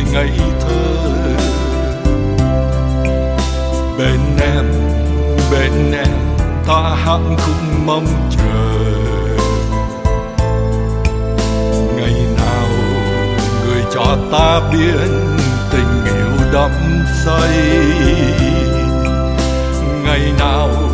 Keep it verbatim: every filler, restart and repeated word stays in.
ngây thơ. Bên em, bên em ta hát khúc mong chờ. Ngày nào người cho ta biết tình yêu đắm say, ngày nào